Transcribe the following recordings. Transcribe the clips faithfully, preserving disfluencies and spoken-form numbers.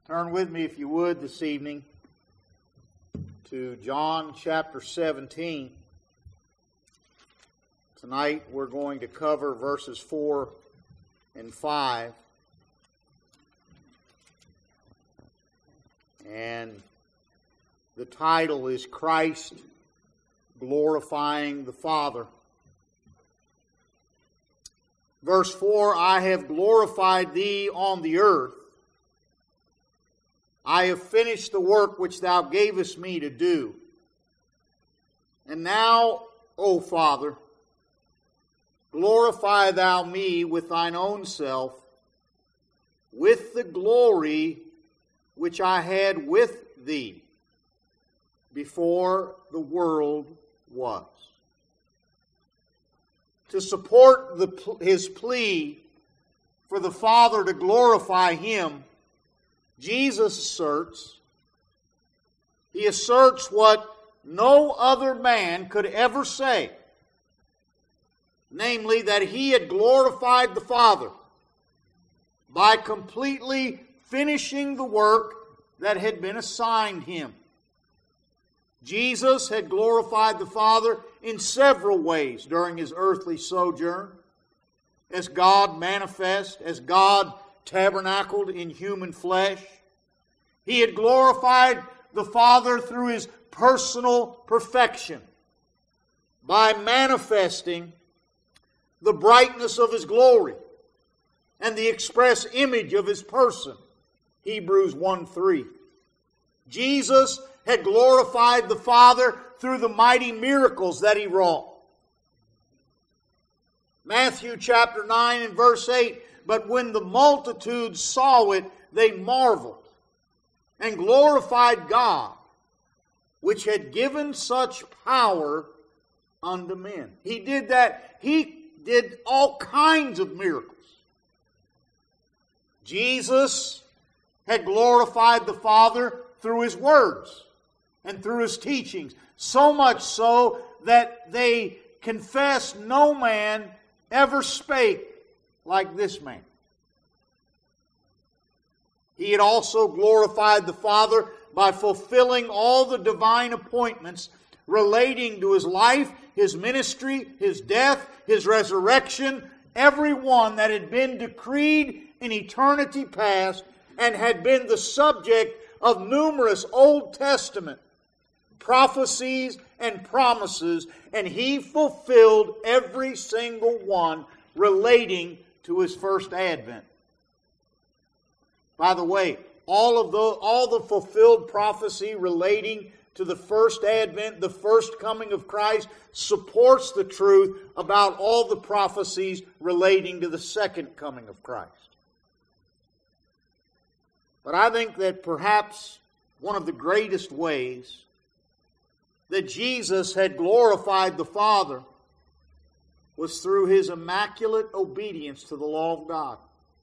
Turn with me, if you would, this evening to John chapter seventeen. Tonight we're going to cover verses four and five. And the title is Christ Glorifying the Father. Verse four, I have glorified thee on the earth. I have finished the work which thou gavest me to do. And now, O Father, glorify thou me with thine own self, with the glory which I had with thee before the world was. To support the, his plea for the Father to glorify him, Jesus asserts, he asserts what no other man could ever say, namely that he had glorified the Father by completely finishing the work that had been assigned him. Jesus had glorified the Father in several ways during his earthly sojourn, as God manifest, as God tabernacled in human flesh. He had glorified the Father through his personal perfection by manifesting the brightness of his glory and the express image of his person. Hebrews one three. Jesus had glorified the Father through the mighty miracles that he wrought. Matthew chapter nine and verse eight, but when the multitudes saw it, they marveled and glorified God, which had given such power unto men. He did that. He did all kinds of miracles. Jesus had glorified the Father through his words and through his teachings, so much so that they confess no man ever spake like this man. He had also glorified the Father by fulfilling all the divine appointments relating to his life, his ministry, his death, his resurrection, every one that had been decreed in eternity past and had been the subject of numerous Old Testament prophecies and promises, and he fulfilled every single one relating to his first advent. By the way, all of the all the fulfilled prophecy relating to the first advent, the first coming of Christ, supports the truth about all the prophecies relating to the second coming of Christ. But I think that perhaps one of the greatest ways that Jesus had glorified the Father was through his immaculate obedience to the law of God.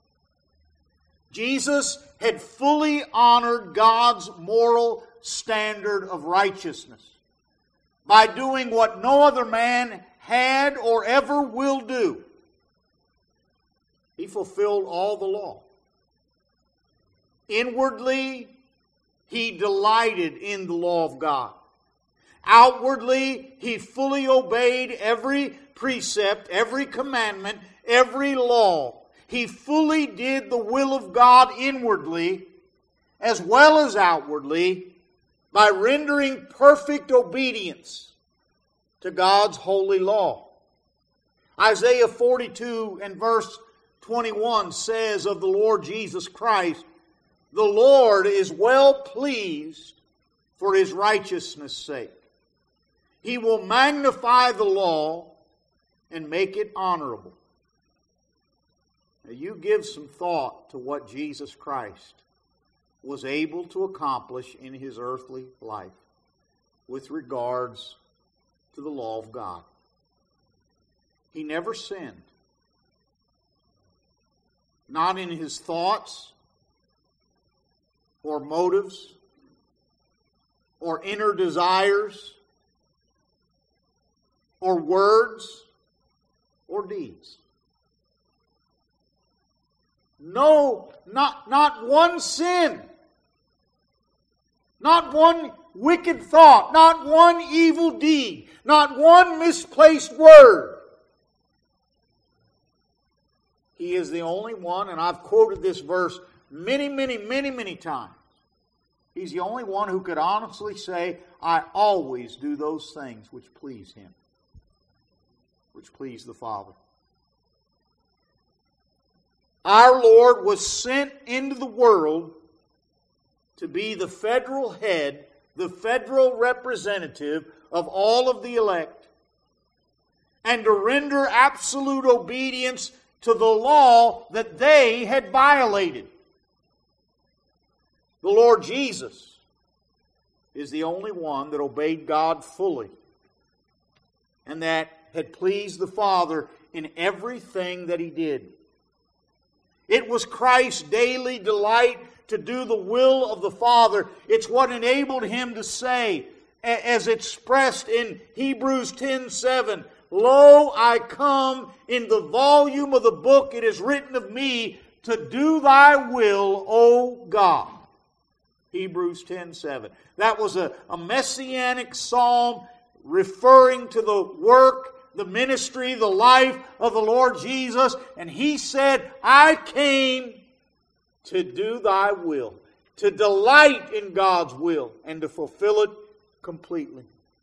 Jesus had fully honored God's moral standard of righteousness by doing what no other man had or ever will do. He fulfilled all the law. Inwardly, he delighted in the law of God. Outwardly, he fully obeyed every precept, every commandment, every law. He fully did the will of God inwardly as well as outwardly by rendering perfect obedience to God's holy law. Isaiah forty-two and verse twenty-one says of the Lord Jesus Christ, the Lord is well pleased for his righteousness' sake. He will magnify the law and make it honorable. Now you give some thought to what Jesus Christ was able to accomplish in his earthly life with regards to the law of God. He never sinned. Not in his thoughts or motives or inner desires or words or deeds. No, not, not one sin Not one wicked thought, not one evil deed, not one misplaced word. He is the only one, and I've quoted this verse many, many, many, many times. He's the only one who could honestly say, I always do those things which please Him, which please the Father. Our Lord was sent into the world to be the federal head, the federal representative of all of the elect, and to render absolute obedience to the law that they had violated. The Lord Jesus is the only one that obeyed God fully and that had pleased the Father in everything that He did. It was Christ's daily delight to do the will of the Father. It's what enabled Him to say, as expressed in Hebrews ten seven, Lo, I come, in the volume of the book it is written of me, to do Thy will, O God. Hebrews ten seven. That was a, a messianic psalm referring to the work, the ministry, the life of the Lord Jesus. And He said, I came to do Thy will, to delight in God's will, and to fulfill it completely.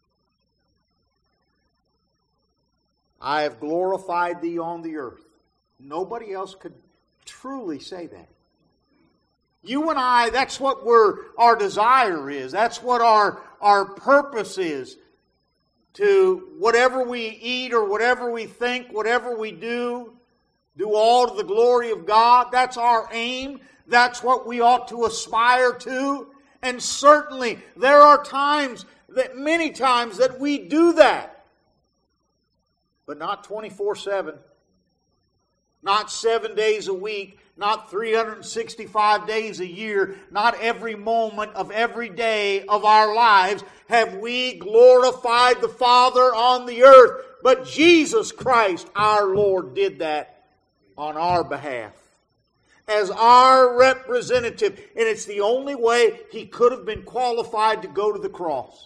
I have glorified Thee on the earth. Nobody else could truly say that. You and I, that's what we're, our desire is. That's what our, our purpose is. To whatever we eat or whatever we think, whatever we do, do all to the glory of God. That's our aim. That's what we ought to aspire to. And certainly there are times, that many times, that we do that. But not twenty-four seven. Not seven days a week. Not three hundred sixty-five days a year. Not every moment of every day of our lives have we glorified the Father on the earth. But Jesus Christ, our Lord, did that on our behalf. As our representative. And it's the only way He could have been qualified to go to the cross.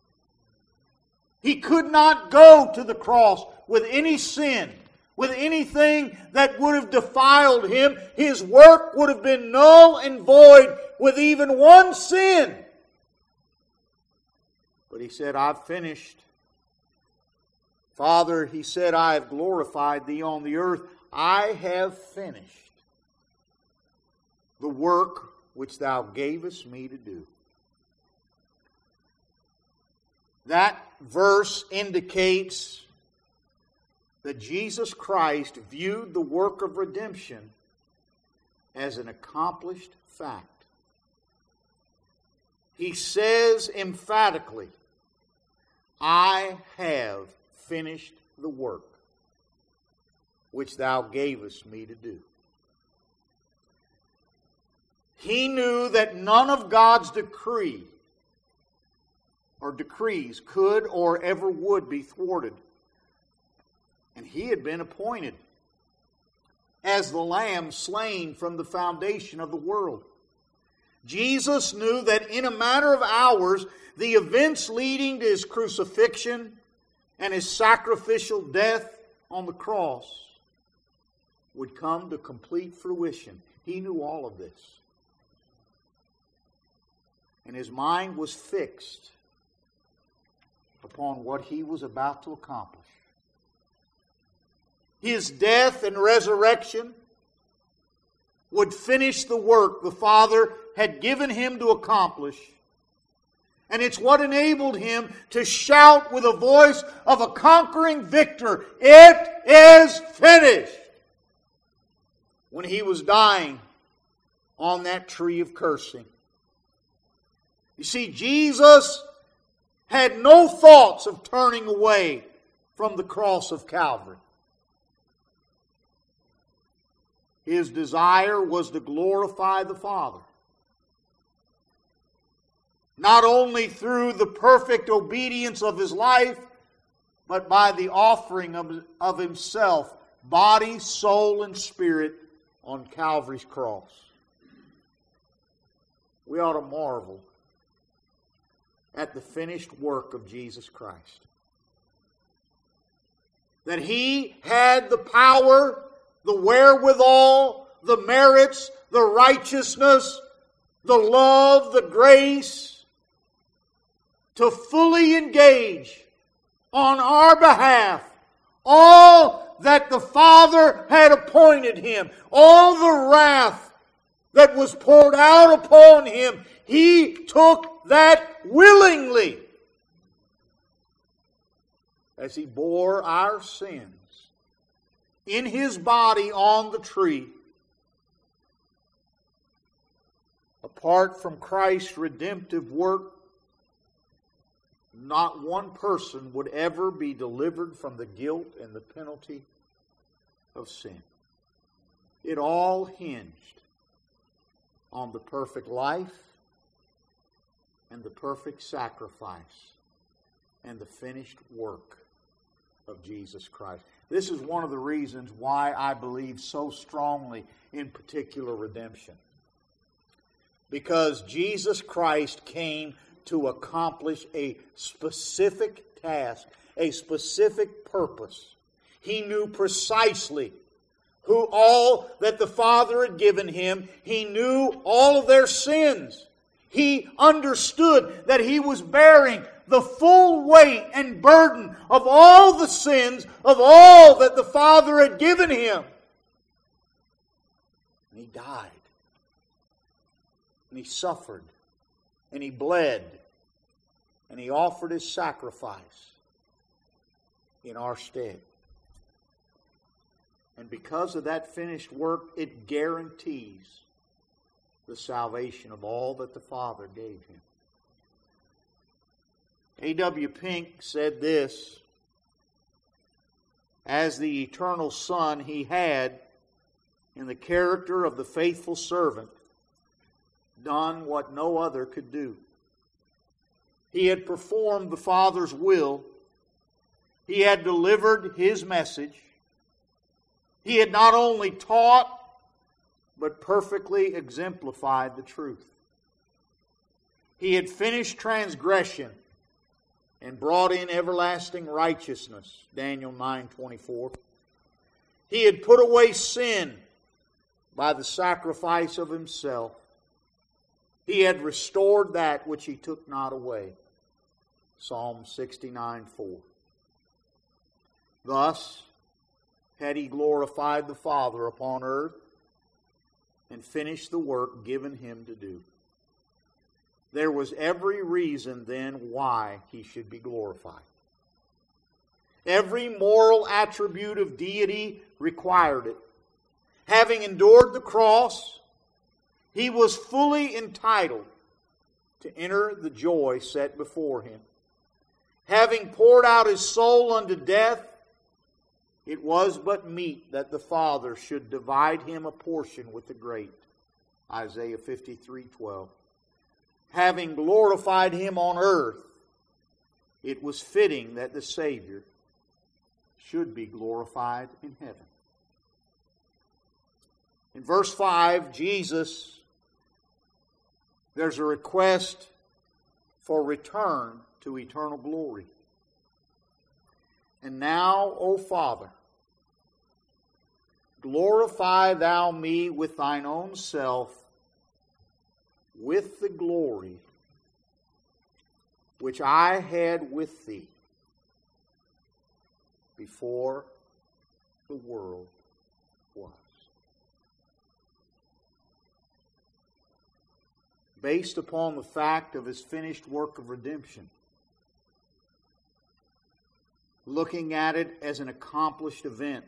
He could not go to the cross with any sin, with anything that would have defiled Him. His work would have been null and void with even one sin. But He said, I've finished. Father, He said, I have glorified Thee on the earth. I have finished the work which Thou gavest me to do. That verse indicates that Jesus Christ viewed the work of redemption as an accomplished fact. He says emphatically, I have finished the work which Thou gavest me to do. He knew that none of God's decree or decrees could or ever would be thwarted. And He had been appointed as the Lamb slain from the foundation of the world. Jesus knew that in a matter of hours, the events leading to His crucifixion and His sacrificial death on the cross would come to complete fruition. He knew all of this. And His mind was fixed upon what He was about to accomplish. His death and resurrection would finish the work the Father had given Him to accomplish. And it's what enabled Him to shout with a voice of a conquering victor, it is finished, when He was dying on that tree of cursing. You see, Jesus had no thoughts of turning away from the cross of Calvary. His desire was to glorify the Father. Not only through the perfect obedience of His life, but by the offering of, of Himself, body, soul, and spirit, on Calvary's cross. We ought to marvel at the finished work of Jesus Christ. That He had the power, the wherewithal, the merits, the righteousness, the love, the grace to fully engage on our behalf all that the Father had appointed Him, all the wrath that was poured out upon Him. He took that willingly as He bore our sins in His body on the tree. Apart from Christ's redemptive work, not one person would ever be delivered from the guilt and the penalty of sin. It all hinged on the perfect life and the perfect sacrifice and the finished work of Jesus Christ. This is one of the reasons why I believe so strongly in particular redemption. Because Jesus Christ came to accomplish a specific task, a specific purpose. He knew precisely who all that the Father had given Him. He knew all of their sins. He understood that He was bearing the full weight and burden of all the sins of all that the Father had given Him. And He died. And He suffered. And He bled. And He offered His sacrifice in our stead. And because of that finished work, it guarantees the salvation of all that the Father gave Him. A W Pink said this: as the eternal Son, He had, in the character of the faithful servant, done what no other could do. He had performed the Father's will. He had delivered His message. He had not only taught, but perfectly exemplified the truth. He had finished transgression and brought in everlasting righteousness, Daniel nine twenty-four. He had put away sin by the sacrifice of Himself. He had restored that which He took not away, Psalm sixty-nine four. Thus had He glorified the Father upon earth and finished the work given Him to do. There was every reason then why He should be glorified. Every moral attribute of deity required it. Having endured the cross, He was fully entitled to enter the joy set before Him. Having poured out His soul unto death, it was but meet that the Father should divide Him a portion with the great, Isaiah fifty-three twelve. Having glorified Him on earth, it was fitting that the Savior should be glorified in heaven. In verse five, Jesus, there's a request for return to eternal glory. And now, O Father, glorify Thou me with Thine own self, with the glory which I had with Thee before the world was. Based upon the fact of His finished work of redemption, looking at it as an accomplished event,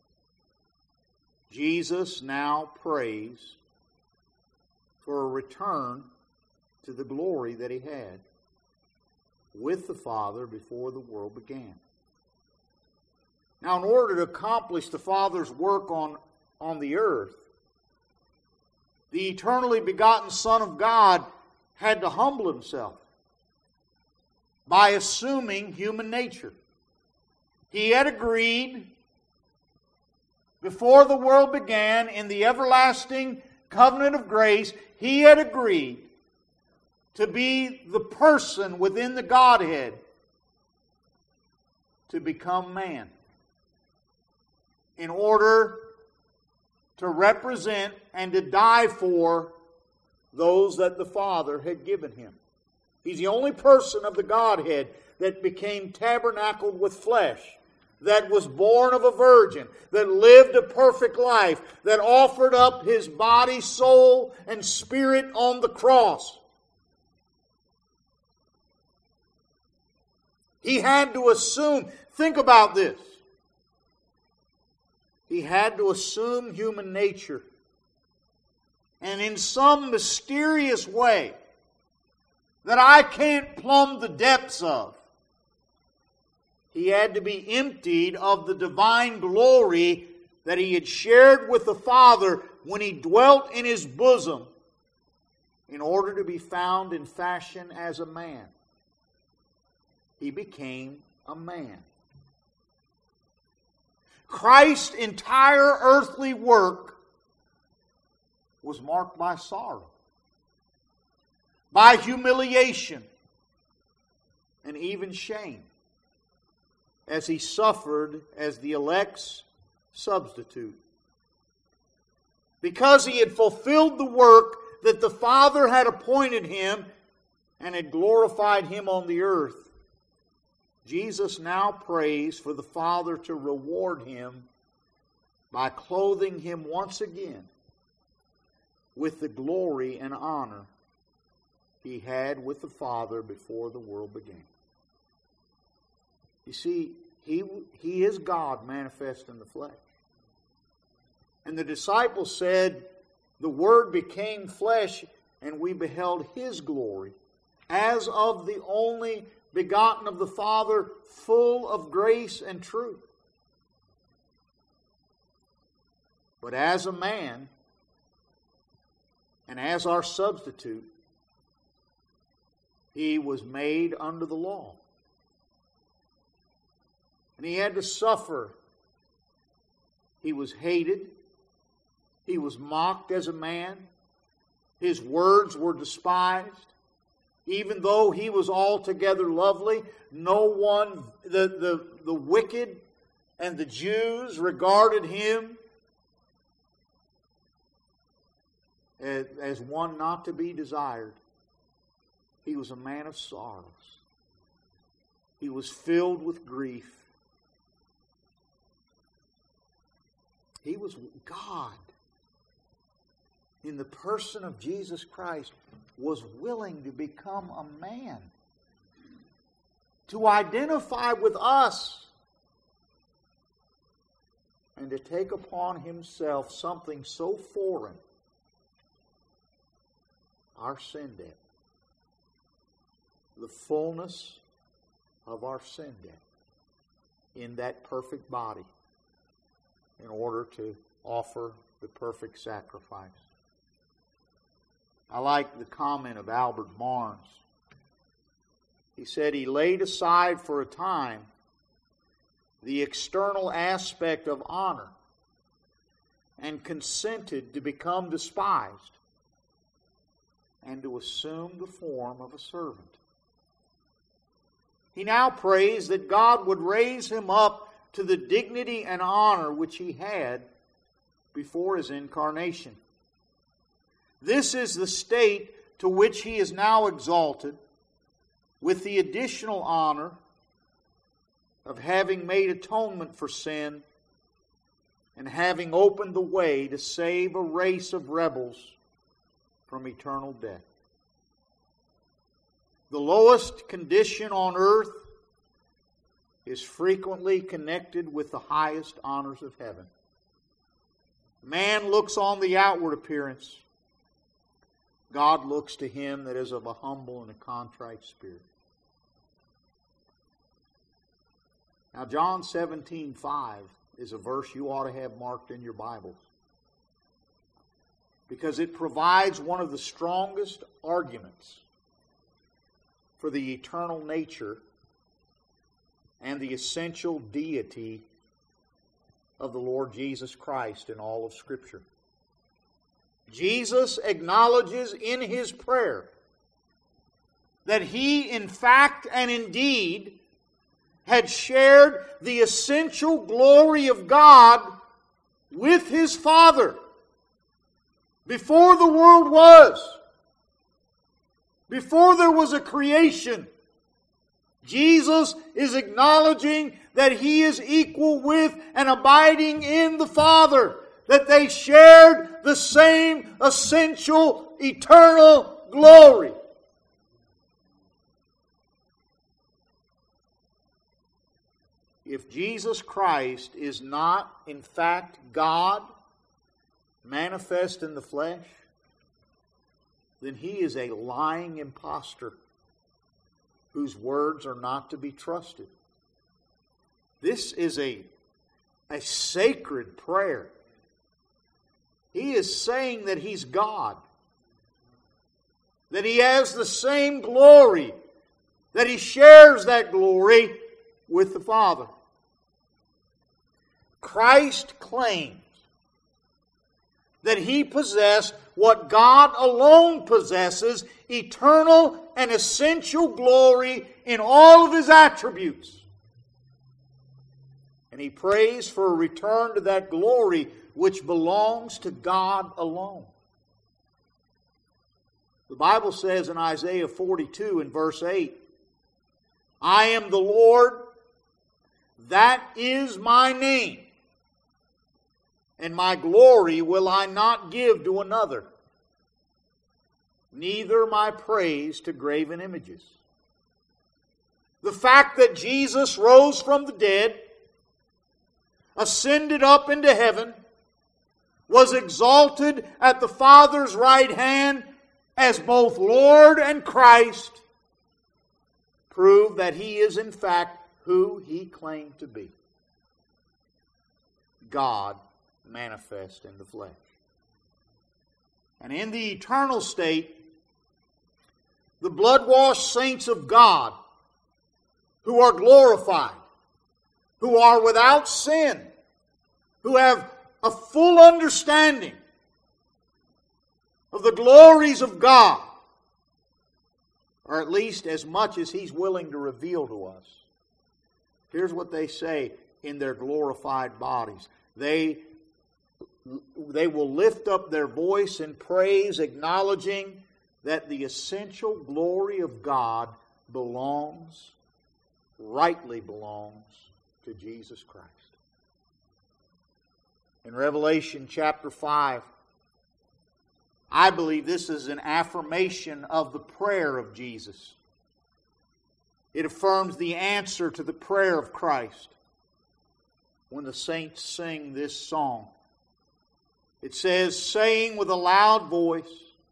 Jesus now prays for a return to the glory that He had with the Father before the world began. Now, in order to accomplish the Father's work on, on the earth, the eternally begotten Son of God had to humble Himself by assuming human nature. He had agreed before the world began in the everlasting covenant of grace, He had agreed to be the person within the Godhead to become man in order to represent and to die for those that the Father had given him. He's the only person of the Godhead that became tabernacled with flesh, that was born of a virgin, that lived a perfect life, that offered up his body, soul, and spirit on the cross. He had to assume, think about this. He had to assume human nature. And in some mysterious way that I can't plumb the depths of, He had to be emptied of the divine glory that He had shared with the Father when He dwelt in His bosom, in order to be found in fashion as a man. He became a man. Christ's entire earthly work was marked by sorrow, by humiliation, and even shame, as He suffered as the elect's substitute. Because He had fulfilled the work that the Father had appointed Him and had glorified Him on the earth, Jesus now prays for the Father to reward Him by clothing Him once again with the glory and honor He had with the Father before the world began. You see, He, he is God manifest in the flesh. And the disciples said, the Word became flesh, and we beheld His glory, as of the only begotten of the Father, full of grace and truth. But as a man, and as our substitute, He was made under the law. And He had to suffer. He was hated. He was mocked as a man. His words were despised. Even though He was altogether lovely, no one, the, the, the wicked and the Jews regarded Him as, as one not to be desired. He was a man of sorrows. He was filled with grief. He was God, in the person of Jesus Christ, was willing to become a man, to identify with us, and to take upon Himself something so foreign, our sin debt, the fullness of our sin debt in that perfect body, in order to offer the perfect sacrifice. I like the comment of Albert Barnes. He said He laid aside for a time the external aspect of honor and consented to become despised and to assume the form of a servant. He now prays that God would raise Him up to the dignity and honor which He had before His incarnation. This is the state to which He is now exalted, with the additional honor of having made atonement for sin and having opened the way to save a race of rebels from eternal death. The lowest condition on earth is frequently connected with the highest honors of heaven. Man looks on the outward appearance. God looks to him that is of a humble and a contrite spirit. Now, John seventeen five is a verse you ought to have marked in your Bibles, because it provides one of the strongest arguments for the eternal nature and the essential deity of the Lord Jesus Christ in all of Scripture. Jesus acknowledges in His prayer that He, in fact and indeed, had shared the essential glory of God with His Father before the world was. Before there was a creation, Jesus is acknowledging that He is equal with and abiding in the Father, that they shared the same essential, eternal glory. If Jesus Christ is not, in fact, God manifest in the flesh, then He is a lying impostor whose words are not to be trusted. This is a, a sacred prayer. He is saying that He's God, that He has the same glory, that He shares that glory with the Father. Christ claims that He possessed what God alone possesses, eternal and essential glory in all of His attributes. And He prays for a return to that glory which belongs to God alone. The Bible says in Isaiah forty-two in verse eight, I am the Lord, that is my name, and my glory will I not give to another, neither my praise to graven images. The fact that Jesus rose from the dead, ascended up into heaven, was exalted at the Father's right hand as both Lord and Christ, prove that He is in fact who He claimed to be. God manifest in the flesh. And in the eternal state, the blood-washed saints of God, who are glorified, who are without sin, who have a full understanding of the glories of God, or at least as much as He's willing to reveal to us. Here's what they say in their glorified bodies. They, they will lift up their voice in praise, acknowledging that the essential glory of God belongs, rightly belongs, to Jesus Christ. In Revelation chapter five, I believe this is an affirmation of the prayer of Jesus. It affirms the answer to the prayer of Christ when the saints sing this song. It says, saying with a loud voice,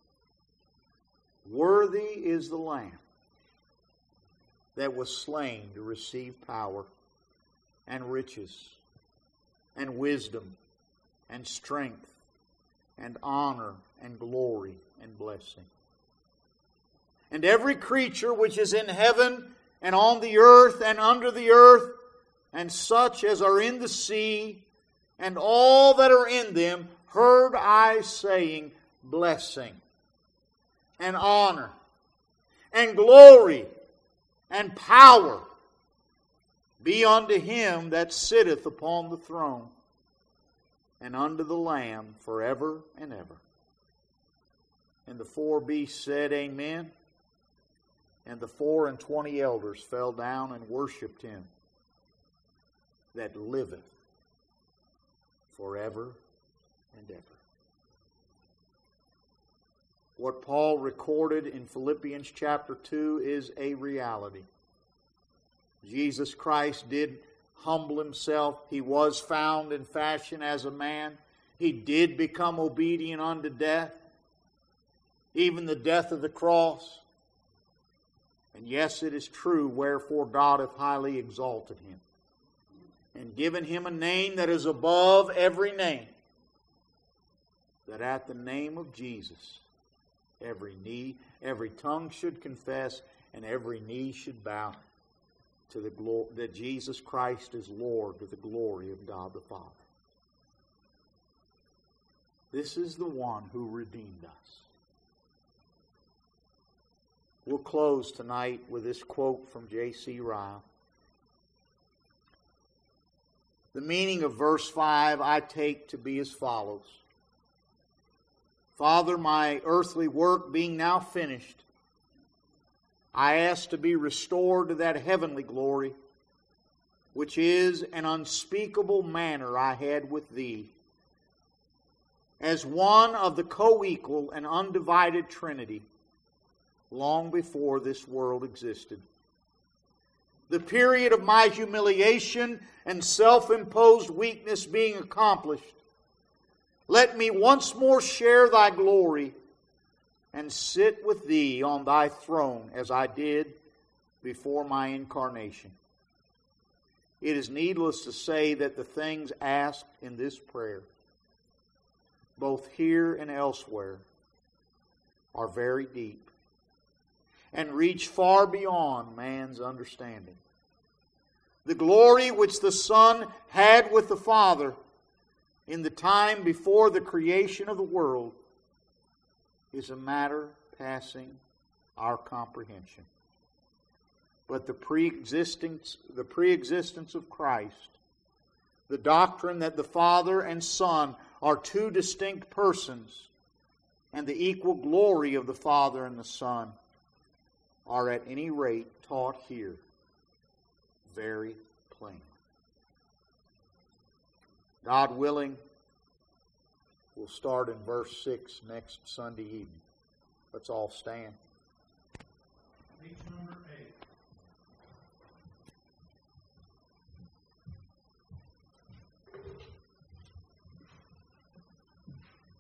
worthy is the Lamb that was slain to receive power and riches and wisdom and strength and honor and glory and blessing. And every creature which is in heaven and on the earth and under the earth, and such as are in the sea, and all that are in them, heard I saying, blessing and honor and glory and power be unto Him that sitteth upon the throne, and unto the Lamb forever and ever. And the four beasts said, Amen. And the four and twenty elders fell down and worshipped Him that liveth forever and ever. What Paul recorded in Philippians chapter two is a reality. Jesus Christ did humble Himself. He was found in fashion as a man. He did become obedient unto death, even the death of the cross. And yes, it is true, wherefore God hath highly exalted Him, and given Him a name that is above every name, that at the name of Jesus every knee, every tongue should confess, and every knee should bow to the glory that Jesus Christ is Lord, to the glory of God the Father. This is the one who redeemed us. We'll close tonight with this quote from J C Ryle. The meaning of verse five I take to be as follows. Father, my earthly work being now finished, I ask to be restored to that heavenly glory, which is an unspeakable manner I had with Thee, as one of the co-equal and undivided Trinity, long before this world existed. The period of my humiliation and self-imposed weakness being accomplished, let me once more share Thy glory and sit with Thee on Thy throne as I did before my incarnation. It is needless to say that the things asked in this prayer, both here and elsewhere, are very deep and reach far beyond man's understanding. The glory which the Son had with the Father in the time before the creation of the world is a matter passing our comprehension. But the pre-existence, the pre-existence of Christ, the doctrine that the Father and Son are two distinct persons, and the equal glory of the Father and the Son, are at any rate taught here very plainly. God willing, we'll start in verse six next Sunday evening. Let's all stand. Page number